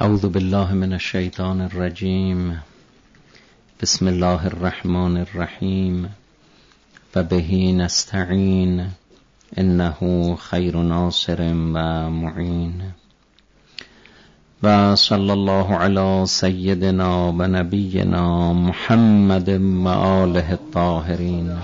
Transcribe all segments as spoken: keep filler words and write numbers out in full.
اعوذ بالله من الشیطان الرجیم. بسم الله الرحمن الرحیم و به نستعین انه خیر ناصر و معین. و صلی الله علی سیدنا و نبینا محمد و آله الطاهرین.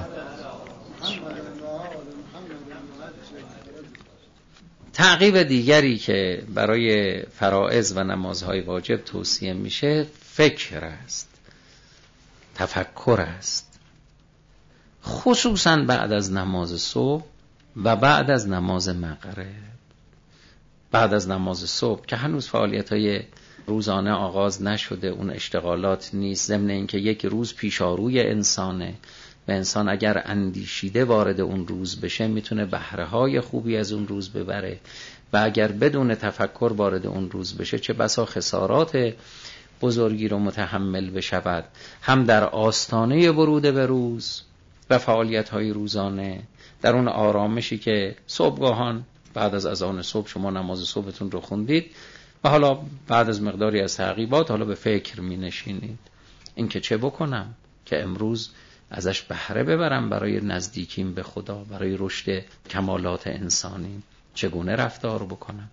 تعقیب دیگری که برای فرائض و نمازهای واجب توصیه میشه فکر است، تفکر است، خصوصا بعد از نماز صبح و بعد از نماز مغرب. بعد از نماز صبح که هنوز فعالیت‌های روزانه آغاز نشده، اون اشتغالات نیست، ضمن اینکه یک روز پیشاروی انسانه و انسان اگر اندیشیده وارد اون روز بشه میتونه بهره‌های خوبی از اون روز ببره و اگر بدون تفکر وارد اون روز بشه چه بسا خسارات بزرگی رو متحمل بشود، هم در آستانه ورود به روز و فعالیت‌های روزانه، در اون آرامشی که صبحگاهان بعد از اذان صبح شما نماز صبحتون رو خوندید و حالا بعد از مقداری از تعقیبات حالا به فکر می نشینید این که چه بکنم که امروز ازش بهره ببرم برای نزدیکیم به خدا، برای رشد کمالات انسانی، چگونه رفتار بکنم.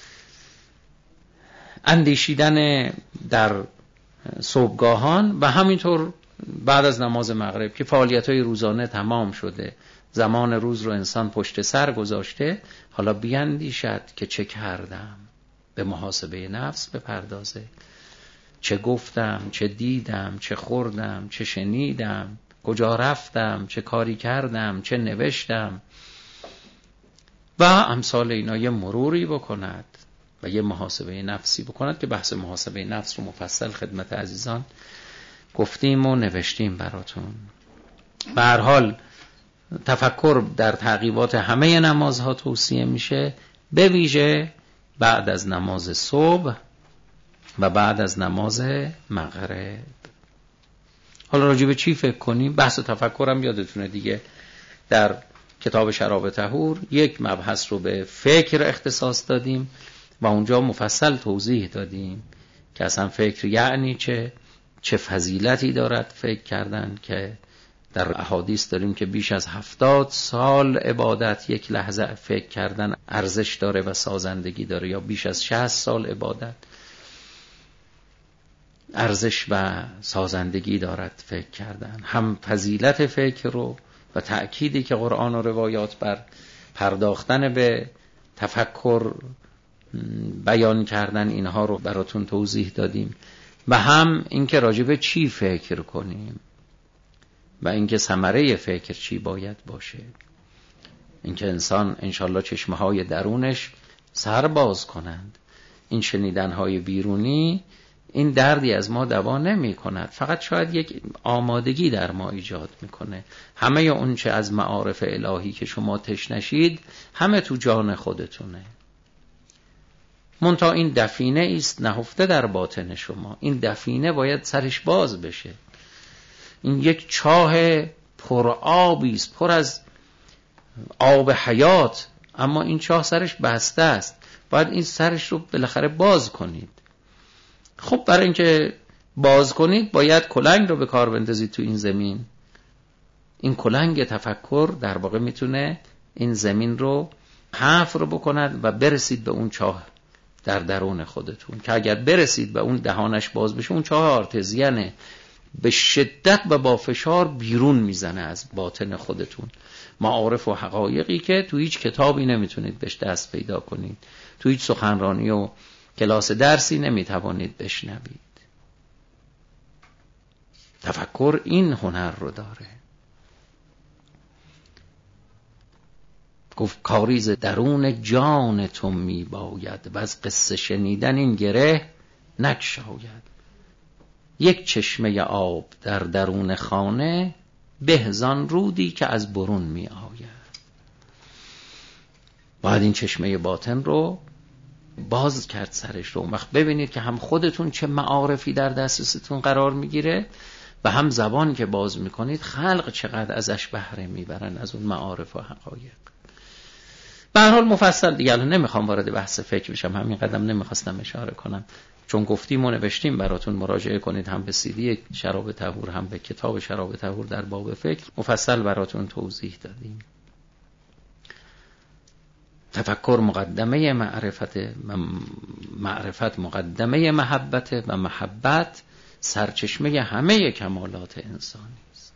اندیشیدن در صبحگاهان و همینطور بعد از نماز مغرب که فعالیت‌های روزانه تمام شده، زمان روز رو انسان پشت سر گذاشته، حالا بیندیشد که چه کردم، به محاسبه نفس بپردازه، چه گفتم، چه دیدم، چه خوردم، چه شنیدم، کجا رفتم، چه کاری کردم، چه نوشتم و امثال اینا. یه مروری بکند و یه محاسبه نفسی بکند که بحث محاسبه نفس رو مفصل خدمت عزیزان گفتیم و نوشتیم براتون. به هر حال تفکر در تعقیبات همه نمازها توصیه میشه، به ویژه بعد از نماز صبح و بعد از نماز مغرب. حالا راجع به چی فکر کنیم؟ بحث تفکرم یادتونه دیگه، در کتاب شراب طهور یک مبحث رو به فکر اختصاص دادیم و اونجا مفصل توضیح دادیم که اصلا فکر یعنی چه، چه فضیلتی دارد فکر کردن، که در احادیث داریم که بیش از هفتاد سال عبادت یک لحظه فکر کردن ارزش داره و سازندگی داره، یا بیش از شصت سال عبادت ارزش و سازندگی دارد فکر کردن. هم فضیلت فکر رو و تأکیدی که قرآن و روایات بر پرداختن به تفکر بیان کردن، اینها رو براتون توضیح دادیم و هم اینکه راجع به چی فکر کنیم و اینکه ثمره فکر چی باید باشه. اینکه انسان انشالله چشمه های درونش سر باز کنند. این شنیدن های بیرونی این دردی از ما دوا نمی کند، فقط شاید یک آمادگی در ما ایجاد میکنه. همه اون چه از معارف الهی که شما تشنشید همه تو جان خودتونه، منتها این دفینه است نهفته در باطن شما. این دفینه باید سرش باز بشه. این یک چاه پر آبی است، پر از آب حیات، اما این چاه سرش بسته است، باید این سرش رو بالاخره باز کنید. خب برای اینکه باز کنید باید کلنگ رو به کار بندازید تو این زمین. این کلنگ تفکر در واقع میتونه این زمین رو حفر بکند و برسید به اون چاه در درون خودتون، که اگر برسید به اون دهانش باز بشه، اون چاه آرتزیانه، به شدت و با فشار بیرون میزنه از باطن خودتون معارف و حقایقی که تو هیچ کتابی نمیتونید بهش دست پیدا کنید، تو هیچ سخنرانی و کلاس درسی نمیتوانید بشنوید. تفکر این هنر رو داره. گفت کاریز درون جان تو میباید و از قصه شنیدن این گره نگشاید. یک چشمه آب در درون خانه بهزان رودی که از برون می آید. باید این چشمه باطن رو باز کرد سرش رو. وقت ببینید که هم خودتون چه معارفی در دسترستون قرار میگیره و هم زبان که باز میکنید خلق چقدر ازش بهره میبرن، از اون معارف و حقایق. به هر حال مفصل دیگه الان نمیخوام وارد بحث فکر بشم، همین قدم نمیخواستم اشاره کنم. چون گفتیم و نوشتیم براتون مراجعه کنید، هم به سیدی شراب طهور هم به کتاب شراب طهور در باب فکر مفصل براتون توضیح دادیم. تفکر مقدمه معرفت، معرفت مقدمه محبت و محبت سرچشمه همه کمالات انسانی است.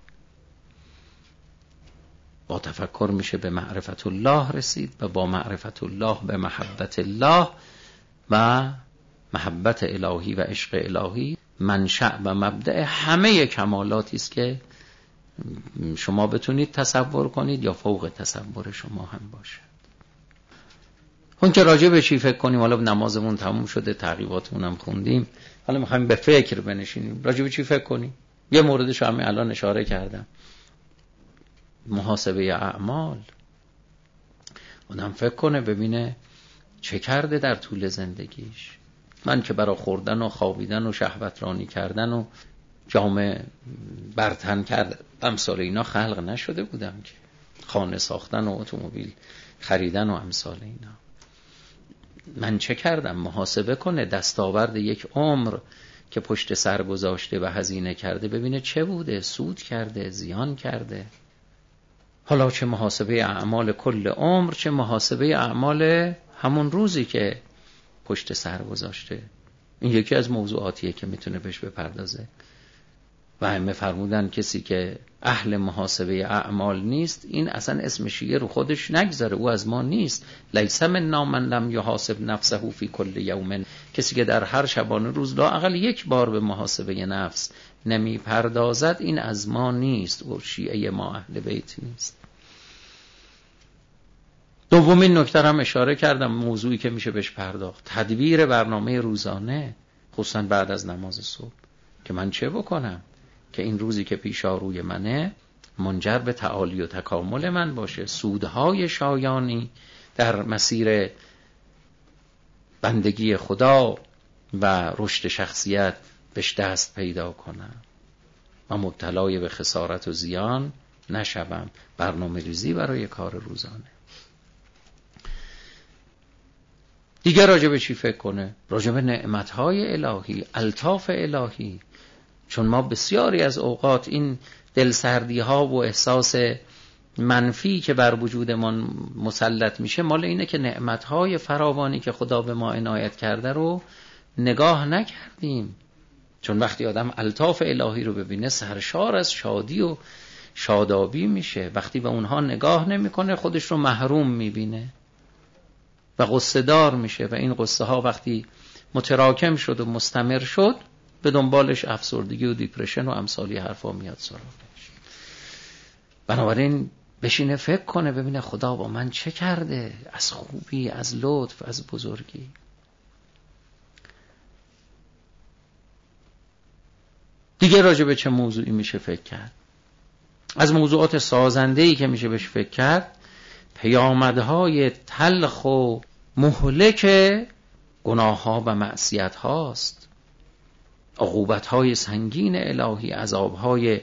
با تفکر میشه به معرفت الله رسید و با معرفت الله به محبت الله و محبت الهی و عشق الهی منشأ و مبدأ همه کمالاتی است که شما بتونید تصور کنید یا فوق تصور شما هم باشه. اون که راجع به چی فکر کنیم، حالا نمازمون تموم شده، تعقیباتمون هم خوندیم، حالا میخوایم به فکر بنشینیم. راجع به چی فکر کنیم؟ یه موردش همین الان اشاره کردم، محاسبه اعمال. آدم فکر کنه ببینه چه کرده در طول زندگیش. من که برای خوردن و خوابیدن و شهوت رانی کردن و جامه برتن کردن امثال اینا خلق نشده بودم که، خانه ساختن و اتومبیل خریدن و امثال اینا. من چه کردم؟ محاسبه کنه دستاورد یک عمر که پشت سر گذاشته و هزینه کرده، ببینه چه بوده، سود کرده، زیان کرده. حالا چه محاسبه اعمال کل عمر، چه محاسبه اعمال همون روزی که پشت سر گذاشته. این یکی از موضوعاتیه که میتونه بهش بپردازه. و همه فرمودن کسی که اهل محاسبه اعمال نیست، این اصلا اسم شیعه رو خودش نگذاره، او از ما نیست. لیس منا من لم یحاسب نفسه فی کل یوم، کسی که در هر شبانه روز لااقل یک بار به محاسبه نفس نمی پردازد، این از ما نیست و شیعه ما اهل بیت نیست. دومین نکته هم اشاره کردم، موضوعی که میشه بهش پرداخت، تدبیر برنامه روزانه، خصوصا بعد از نماز صبح، که من چه بکنم که این روزی که پیشا روی منه منجر به تعالی و تکامل من باشه، سودهای شایانی در مسیر بندگی خدا و رشد شخصیت بهش دست پیدا کنم و مبتلای به خسارت و زیان نشوم. برنامه ریزی برای کار روزانه. دیگه راجع به چی فکر کنه؟ راجع به نعمتهای الهی، الطاف الهی. چون ما بسیاری از اوقات این دلسردی ها و احساس منفی که بر وجودمان مسلط میشه مال اینه که نعمتهای فراوانی که خدا به ما عنایت کرده رو نگاه نکردیم. چون وقتی آدم الطاف الهی رو ببینه سرشار از شادی و شادابی میشه. وقتی به اونها نگاه نمیکنه خودش رو محروم میبینه و غصه دار میشه و این غصه ها وقتی متراکم شد و مستمر شد به دنبالش افسردگی و دیپرشن و امثالی حرفا میاد سراغش. بنابراین بشینه فکر کنه ببینه خدا با من چه کرده، از خوبی، از لطف، از بزرگی. دیگه راجع به چه موضوعی میشه فکر کرد؟ از موضوعات سازنده‌ای که میشه بهش فکر کرد، پیامدهای تلخ و مهلک گناه ها و معصیت هاست، عقوبت های سنگین الهی، عذاب های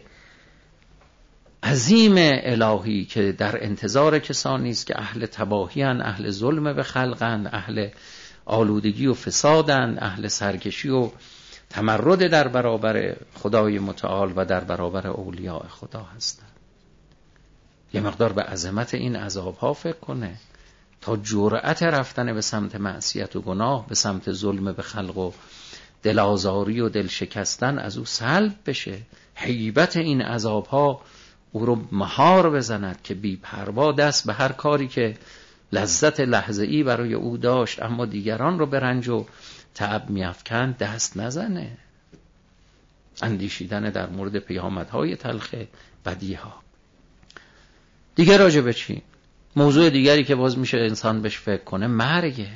عظیم الهی که در انتظار کسانی است که اهل تباهی اند، اهل ظلم به خلقند، اهل آلودگی و فسادند، اهل سرکشی و تمرد در برابر خدای متعال و در برابر اولیاء خدا هستند. یه مقدار به عظمت این عذاب ها فکر کنه تا جرأت رفتن به سمت معصیت و گناه، به سمت ظلم به خلق و دلازاری و دل شکستن از او سلب بشه. هیبت این عذاب ها او رو مهار بزند که بی پروا دست به هر کاری که لذت لحظه‌ای برای او داشت اما دیگران رو به رنج و تعب می‌افکند دست نزنه. اندیشیدن در مورد پیامدهای تلخ بدیها. دیگه راجع به چی؟ موضوع دیگری که باز میشه انسان بهش فکر کنه مرگه.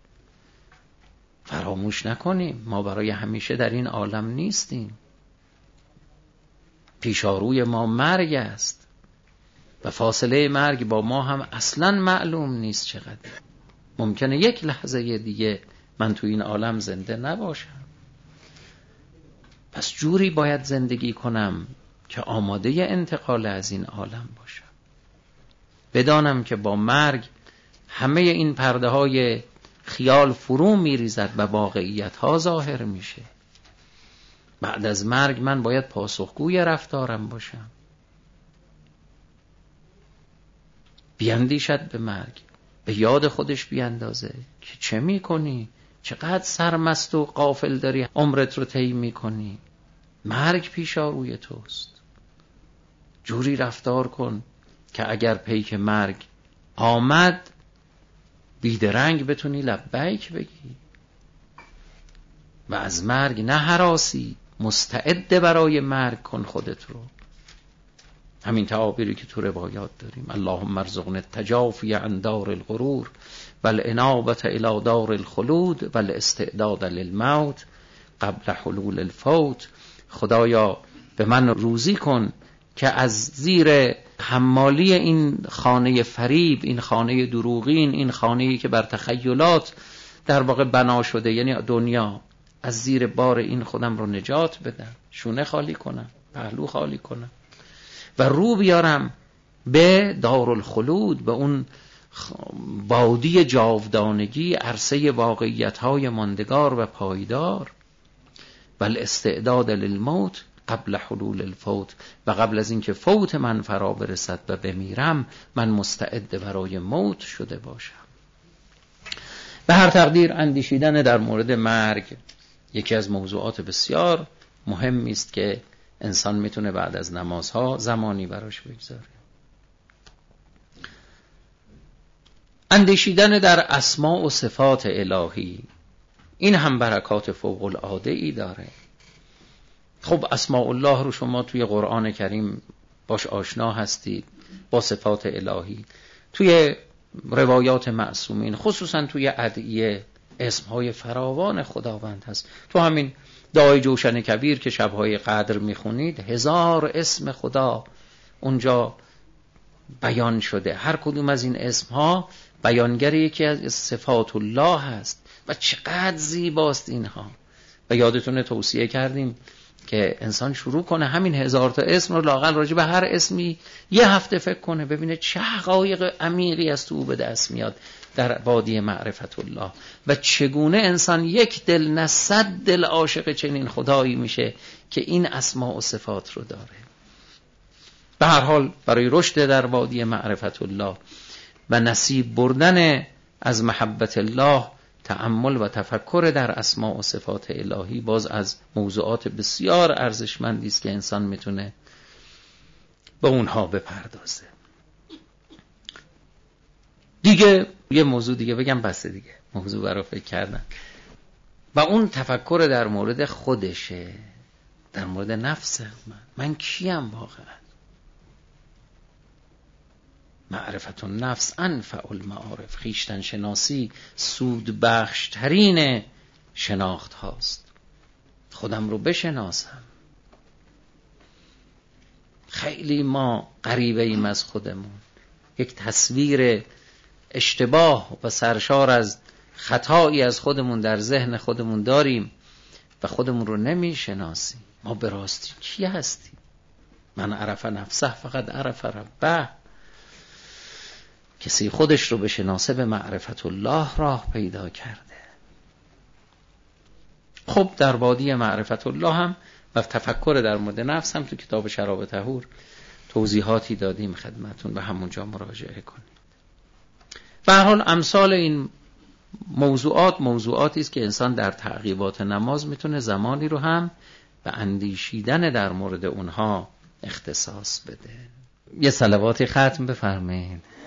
فراموش نکنیم ما برای همیشه در این عالم نیستیم. پیشاروی ما مرگ است و فاصله مرگ با ما هم اصلاً معلوم نیست چقدر. ممکنه یک لحظه دیگه من تو این عالم زنده نباشم. پس جوری باید زندگی کنم که آماده انتقال از این عالم باشم. بدانم که با مرگ همه این پرده های خیال فرو میریزد و واقعیت ها ظاهر میشه. بعد از مرگ من باید پاسخگوی رفتارم باشم. بیندیشد به مرگ، به یاد خودش بیندازه که چه میکنی، چقدر سرمست و غافل داری عمرت رو طی میکنی. مرگ پیشا روی توست. جوری رفتار کن که اگر پیک مرگ آمد بیدرنگ بتونی لبیک بگی و از مرگ نه هراسی، مستعد برای مرگ کن خودت رو. همین تعابیری که تو روایات داریم: اللهم ارزقنا التجافی عن دار الغرور والانابة الى دار الخلود والاستعداد للموت قبل حلول الفوت. خدایا به من روزی کن که از زیر حمالی این خانه فریب، این خانه دروغین، این خانه‌ای که بر تخیلات در واقع بنا شده، یعنی دنیا، از زیر بار این خودم رو نجات بدم، شونه خالی کنم، پهلو خالی کنم و رو بیارم به دارالخلود، به اون وادی جاودانگی، عرصه واقعیت‌های ماندگار و پایدار. والاستعداد للموت قبل حلول الفوت، و قبل از اینکه فوت من فرا برسد و بمیرم من مستعد برای موت شده باشم. به هر تقدیر اندیشیدن در مورد مرگ یکی از موضوعات بسیار مهمی است که انسان میتونه بعد از نمازها زمانی براش بگذاره. اندیشیدن در اسماء و صفات الهی، این هم برکات فوق العاده ای داره. خب اسماء الله رو شما توی قرآن کریم باش آشنا هستید، با صفات الهی. توی روایات معصومین خصوصا توی ادعیه اسمهای فراوان خداوند هست. تو همین دعای جوشن کبیر که شبهای قدر میخونید، هزار اسم خدا اونجا بیان شده. هر کدوم از این اسمها بیانگر یکی از صفات الله هست و چقدر زیباست اینها. و یادتونه توصیه کردیم که انسان شروع کنه همین هزار تا اسم رو لااقل راجع به هر اسمی یه هفته فکر کنه، ببینه چه حقایق عمیقی از تو به دست میاد در وادی معرفت الله و چگونه انسان یک دل نه صد دل عاشق چنین خدایی میشه که این اسماء و صفات رو داره. به هر حال برای رشد در وادی معرفت الله و نصیب بردن از محبت الله، تأمل و تفکر در اسماء و صفات الهی باز از موضوعات بسیار ارزشمندی است که انسان میتونه به اونها بپردازه. دیگه یه موضوع دیگه بگم بس دیگه، موضوع برای فکر کردن و اون تفکر در مورد خودشه، در مورد نفس من. من کیم واقعا؟ معرفت النفس انفع المعارف. خیشتن شناسی سود بخش ترین شناخت هاست. خودم رو بشناسم. خیلی ما غریبه ایم از خودمون، یک تصویر اشتباه و سرشار از خطایی از خودمون در ذهن خودمون داریم و خودمون رو نمی شناسیم. ما به راستی کی هستیم؟ من عرف نفسه فقط عرف ربه. کسی خودش رو بشناسه به معرفت الله راه پیدا کرده. خب در وادی معرفت الله هم و تفکر در مورد نفس هم تو کتاب شراب طهور توضیحاتی دادیم خدمتون، به همونجا مراجعه کنید. به هر حال امثال این موضوعات موضوعاتی است که انسان در تعقیبات نماز میتونه زمانی رو هم به اندیشیدن در مورد اونها اختصاص بده. یه صلواتی ختم بفرمایید.